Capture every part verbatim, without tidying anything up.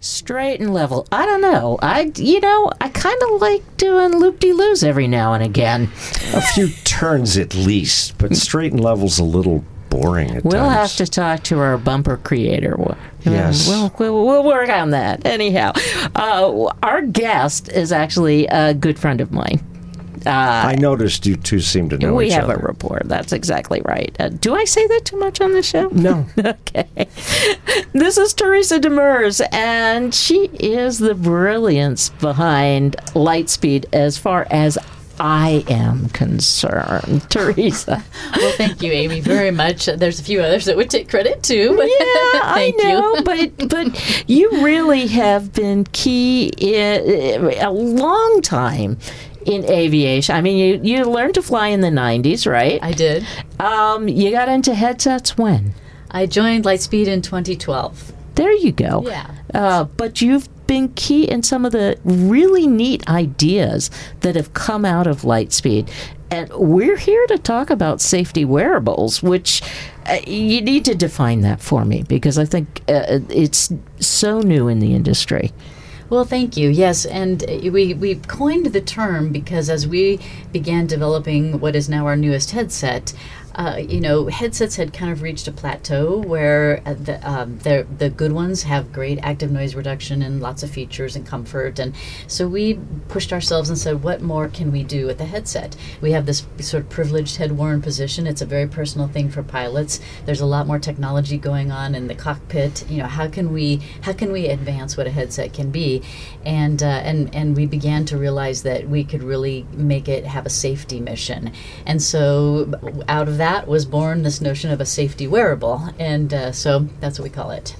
Straight and level. I don't know. I, you know, I kind of like doing loop-de-loos every now and again. A few turns at least, but straight and level's a little boring at we'll times. have to talk to our bumper creator. Yes. We'll, we'll, we'll work on that. Anyhow, uh, our guest is actually a good friend of mine. Uh, I noticed you two seem to know we each have other. a rapport. That's exactly right. Uh, do I say that too much on the show? No. Okay. This is Teresa Demers, and she is the brilliance behind Lightspeed as far as I am concerned. Teresa. Well, thank you, Amy, very much. There's a few others that would take credit too. But Yeah, I thank know, you. but but you really have been key in a long time in aviation. I mean, you, you learned to fly in the nineties, right? I did. Um, you got into headsets when? I joined Lightspeed in twenty twelve. There you go. Yeah. Uh, but you've been key in some of the really neat ideas that have come out of Lightspeed. And we're here to talk about safety wearables, which uh, you need to define that for me because I think uh, it's so new in the industry. Well, thank you. Yes, and we, we coined the term because as we began developing what is now our newest headset, uh, you know, headsets had kind of reached a plateau where uh, the, um, the the good ones have great active noise reduction and lots of features and comfort. And so we pushed ourselves and said, what more can we do with the headset? We have this sort of privileged head-worn position. It's a very personal thing for pilots. There's a lot more technology going on in the cockpit. You know, how can we how can we advance what a headset can be? And uh, and and we began to realize that we could really make it have a safety mission. And so out of that was born this notion of a safety wearable. And uh, so that's what we call it.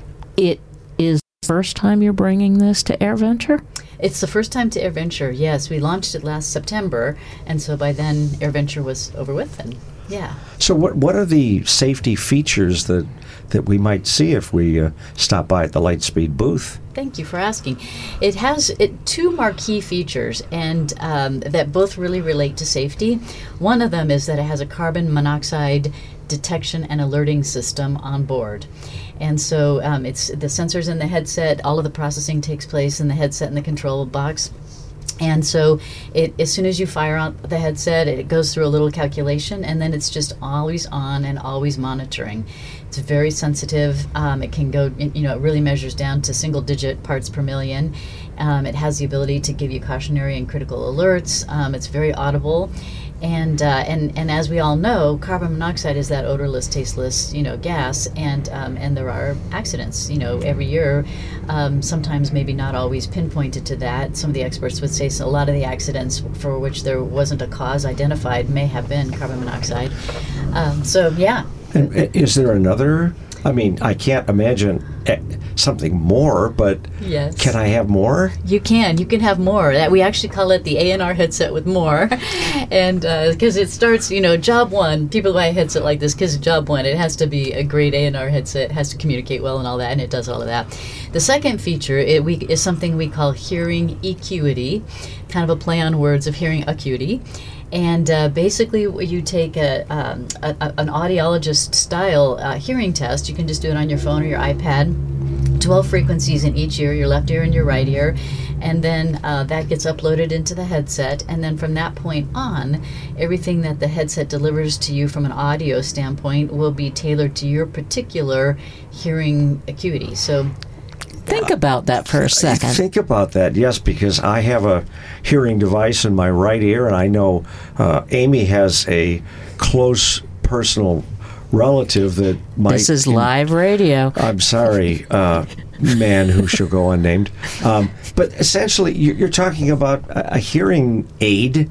It is the first time you're bringing this to AirVenture? It's the first time to AirVenture, yes. We launched it last September, and so by then AirVenture was over with, and yeah. So what what are the safety features that that we might see if we uh, stop by at the Lightspeed booth? Thank you for asking. It has it, two marquee features, and um, that both really relate to safety. One of them is that it has a carbon monoxide detection and alerting system on board. And so um, it's the sensors in the headset, all of the processing takes place in the headset and the control box. And so it, as soon as you fire out the headset, it goes through a little calculation, and then it's just always on and always monitoring. It's very sensitive. Um, it can go, you know, it really measures down to single-digit parts per million. Um, it has the ability to give you cautionary and critical alerts. Um, it's very audible. And, uh, and and as we all know, carbon monoxide is that odorless, tasteless, you know, gas, and um, and there are accidents, you know, every year. Um, sometimes maybe not always pinpointed to that. Some of the experts would say so a lot of the accidents for which there wasn't a cause identified may have been carbon monoxide. Um, so yeah. And is there another? I mean, I can't imagine something more, but yes. Can I have more? You can. You can have more. That we actually call it the A N R headset with more, and because uh, it starts, you know, job one. People buy a headset like this because job one, it has to be a great A N R headset, has to communicate well and all that, and it does all of that. The second feature it, we, is something we call hearing eQity, kind of a play on words of hearing acuity. And uh, basically, you take a, um, a, a an audiologist-style uh, hearing test. You can just do it on your phone or your iPad. twelve frequencies in each ear, your left ear and your right ear. And then uh, that gets uploaded into the headset. And then from that point on, everything that the headset delivers to you from an audio standpoint will be tailored to your particular hearing acuity. So think about that for a second. Think about that, yes, because I have a hearing device in my right ear, and I know uh, Amy has a close personal relative that might... This is live radio. I'm sorry, uh, man who shall go unnamed. Um, but essentially, you're talking about a hearing aid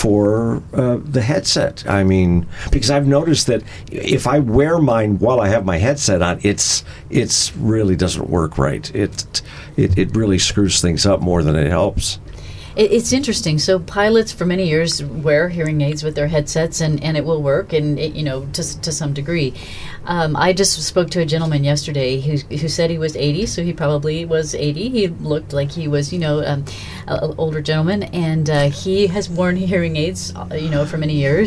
for uh, the headset. I mean, because I've noticed that if I wear mine while I have my headset on, it's it's really doesn't work right. It it, it really screws things up more than it helps. It's interesting. So pilots for many years wear hearing aids with their headsets, and, and it will work, and it, you know, to to some degree. Um, I just spoke to a gentleman yesterday who who said he was eighty, so he probably was eighty. He looked like he was, you know, um, an older gentleman, and uh, he has worn hearing aids, you know, for many years.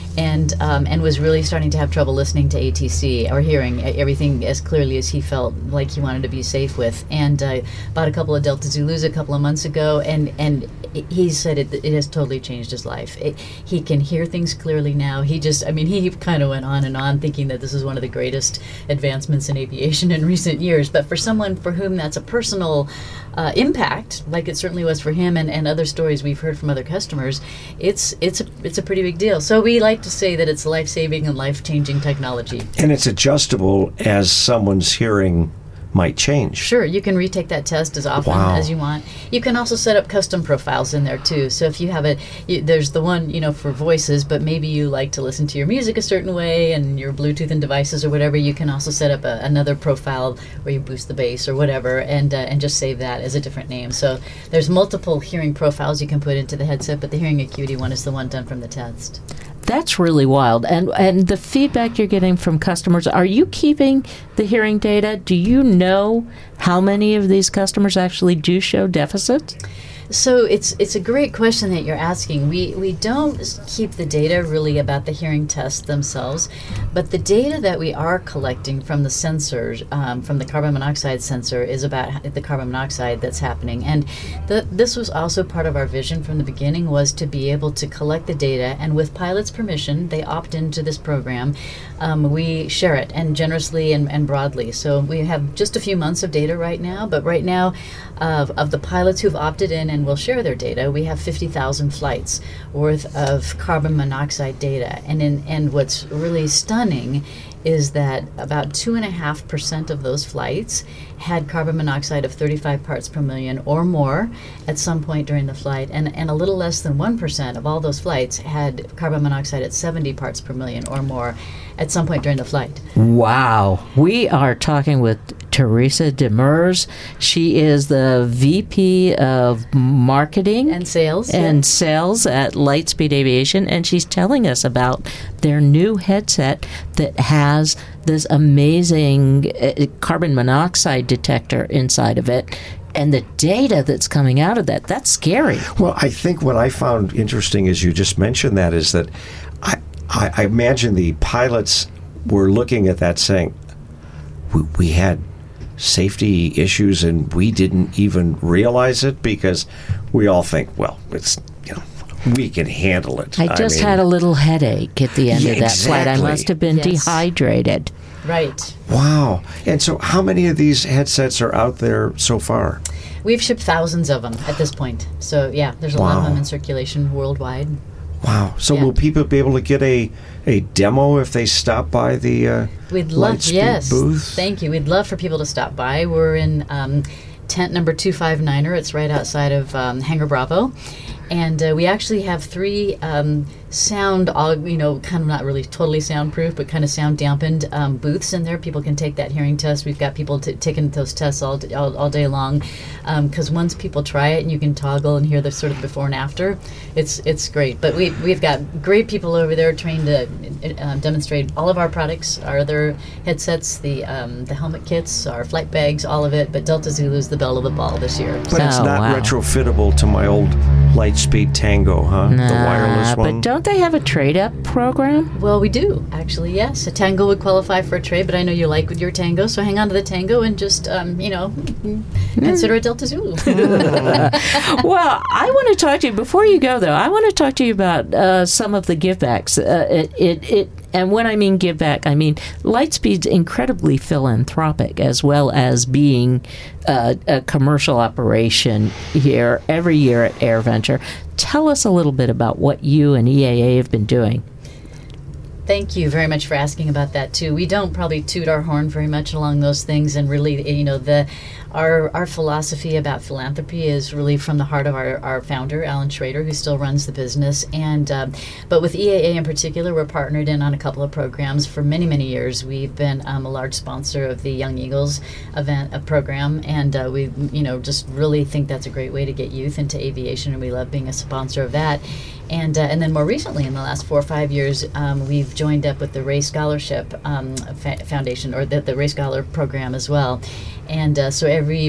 and um, and was really starting to have trouble listening to A T C or hearing everything as clearly as he felt like he wanted to be safe with. And uh, bought a couple of Delta Zulus a couple of months ago, and and he said it, it has totally changed his life. It, he can hear things clearly now. He just, I mean, he kind of went on and on thinking that this is one of the greatest advancements in aviation in recent years. But for someone for whom that's a personal uh, impact, like it certainly was for him, and, and other stories we've heard from other customers, it's it's a, it's a pretty big deal. So we like to say that it's life-saving and life-changing technology. And it's adjustable as someone's hearing might change. Sure, you can retake that test as often Wow. as you want. You can also set up custom profiles in there too. So if you have a, you, there's the one, you know, for voices, but maybe you like to listen to your music a certain way and your Bluetooth and devices or whatever, you can also set up a, another profile where you boost the bass or whatever, and uh, and just save that as a different name. So there's multiple hearing profiles you can put into the headset, but the hearing acuity one is the one done from the test. That's really wild. And and the feedback you're getting from customers, are you keeping the hearing data? Do you know how many of these customers actually do show deficits? So it's it's a great question that you're asking. We we don't keep the data really about the hearing tests themselves, but the data that we are collecting from the sensors, um, from the carbon monoxide sensor, is about the carbon monoxide that's happening. And the, this was also part of our vision from the beginning, was to be able to collect the data, and with pilots' permission, they opt into this program. Um, we share it, and generously and, and broadly. So we have just a few months of data right now, but right now, uh, of the pilots who've opted in and will share their data, we have fifty thousand flights worth of carbon monoxide data. And in, and what's really stunning is that about two and a half percent of those flights had carbon monoxide of thirty-five parts per million or more at some point during the flight, and, and a little less than one percent of all those flights had carbon monoxide at seventy parts per million or more at some point during the flight. Wow. We are talking with Teresa Demers. She is the V P of Marketing And sales. and sales at Lightspeed Aviation, and she's telling us about their new headset that has this amazing uh, carbon monoxide detector inside of it, and the data that's coming out of that. That's scary. Well, I think what I found interesting, as you just mentioned that, is that I, I, I imagine the pilots were looking at that saying, we, we had safety issues and we didn't even realize it, because we all think, well, it's, you know, we can handle it. I just mean, had a little headache at the end Yeah, of that flight. I exactly. must have been Yes. dehydrated. Right. Wow. And so how many of these headsets are out there so far? We've shipped thousands of them at this point. So yeah, there's a lot of Wow. them in circulation worldwide. Wow. So Yeah. will people be able to get a, a demo if they stop by the uh, We'd love, Lightspeed yes. booth? Thank you. We'd love for people to stop by. We're in um, tent number two five niner. It's right outside of um, Hangar Bravo. And uh, we actually have three um, sound, all you know, kind of not really totally soundproof, but kind of sound dampened um, booths in there. People can take that hearing test. We've got people t- taking those tests all, d- all all day long, because um, once people try it and you can toggle and hear the sort of before and after, it's it's great. But we we've got great people over there trained to uh, demonstrate all of our products, our other headsets, the um, the helmet kits, our flight bags, all of it. But Delta Zulu's the belle of the ball this year. But it's Oh, not wow. retrofittable to my old Lightspeed Tango, huh? the wireless Nah, one. but don't they have a trade-up program? Well, we do, actually, yes. A Tango would qualify for a trade, but I know you like with your Tango, so hang on to the Tango and just, um, you know, consider a Delta Zulu. Well, I want to talk to you, before you go, though, I want to talk to you about uh, some of the givebacks. Uh, it, it, it, and when I mean give back, I mean Lightspeed's incredibly philanthropic, as well as being uh, a commercial operation here every year at AirVenture. Tell us a little bit about what you and E A A have been doing. Thank you very much for asking about that too. We don't probably toot our horn very much along those things, and really, you know, the our our philosophy about philanthropy is really from the heart of our, our founder, Alan Schrader, who still runs the business. And um, but with E A A in particular, we're partnered in on a couple of programs for many many years. We've been um, a large sponsor of the Young Eagles event a program, and uh, we you know just really think that's a great way to get youth into aviation, and we love being a sponsor of that. And uh, and then more recently, in the last four or five years, um, we've joined up with the Ray Scholarship um, fa- Foundation, or the, the Ray Scholar program as well. And uh, so every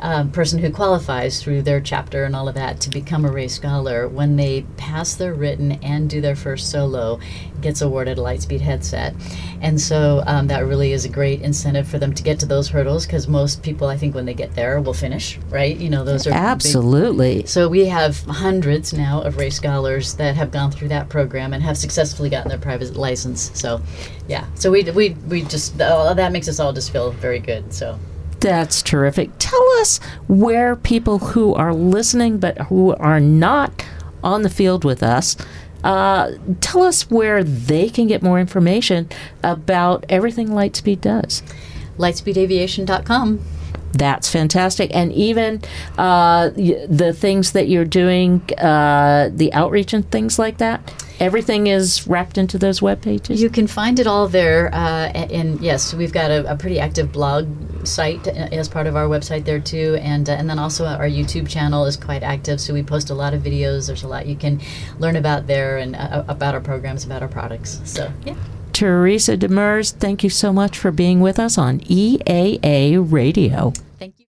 um, person who qualifies through their chapter and all of that to become a race scholar, when they pass their written and do their first solo, gets awarded a Lightspeed headset. And so um, that really is a great incentive for them to get to those hurdles, because most people, I think, when they get there, will finish, right? You know, those are Absolutely. Big. So we have hundreds now of race scholars that have gone through that program and have successfully gotten their private license. So, yeah. So we we we just uh, that makes us all just feel very good. So. That's terrific. Tell us where people who are listening but who are not on the field with us, uh, tell us where they can get more information about everything Lightspeed does. lightspeed aviation dot com. That's fantastic. And even uh, the things that you're doing, uh, the outreach and things like that, everything is wrapped into those web pages? You can find it all there. Uh, and yes, we've got a, a pretty active blog site as part of our website there too. And, uh, and then also our YouTube channel is quite active. So we post a lot of videos. There's a lot you can learn about there and uh, about our programs, about our products. So, yeah. Teresa Demers, thank you so much for being with us on E A A Radio. Thank you.